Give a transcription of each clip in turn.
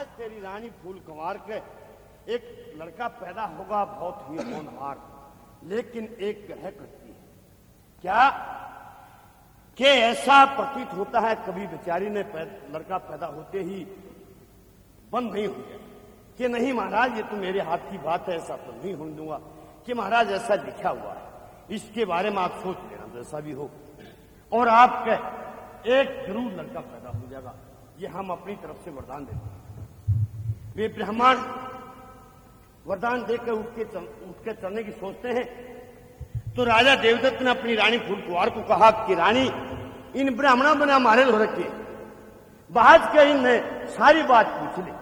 तेरी रानी फूल कंवार के एक लड़का पैदा होगा बहुत ही होनहार, लेकिन एक ग्रह करती है क्या कि ऐसा प्रतीत होता है कभी बेचारी ने लड़का पैदा होते ही बंद नहीं हो गया कि नहीं महाराज ये तो मेरे हाथ की बात है, ऐसा तो नहीं होने दूंगा कि महाराज ऐसा लिखा हुआ है, इसके बारे में आप सोच लेना जैसा भी हो, और आपके एक जरूर लड़का पैदा हो जाएगा, ये हम अपनी तरफ से वरदान देते हैं। वे ब्राह्मण वरदान देकर उठ के चलने की सोचते हैं तो राजा देवदत्त ने अपनी रानी फूल कुंवार को कहा कि रानी इन ब्राह्मणों बना मारे हो रखे, बाज के इनने सारी बात पूछ ली।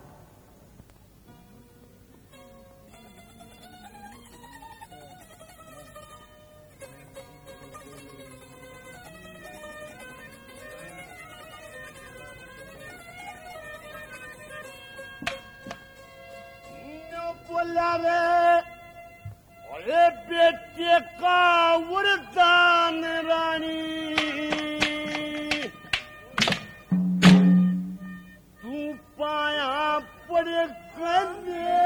बोला रे अरे बेटे का वरदान रानी, तू पाया पड़े करे,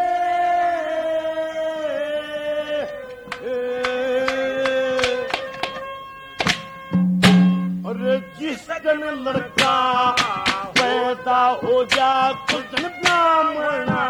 अरे जिस दिन लड़का पैदा हो जा कुछ ब्राह्मणा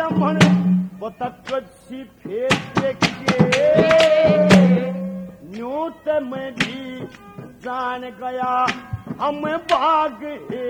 ब्राह्मण वो तक सी फेर के न्यू तो मैं भी जान गया हम भाग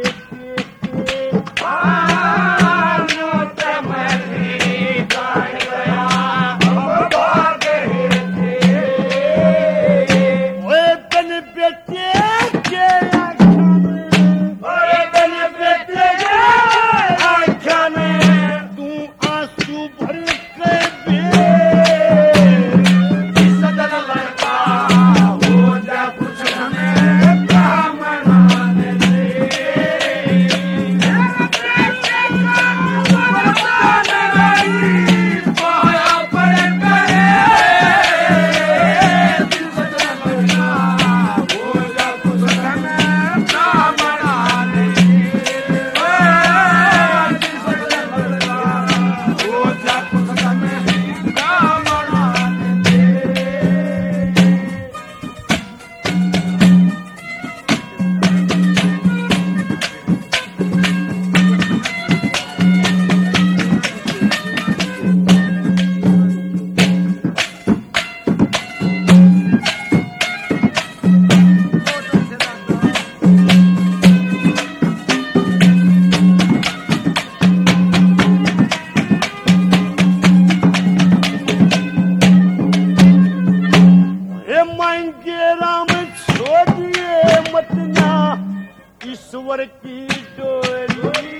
ईश्वर की डोरी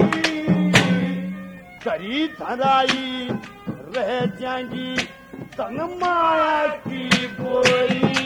करी धराई रह जाएंगी तन माया की बोरी।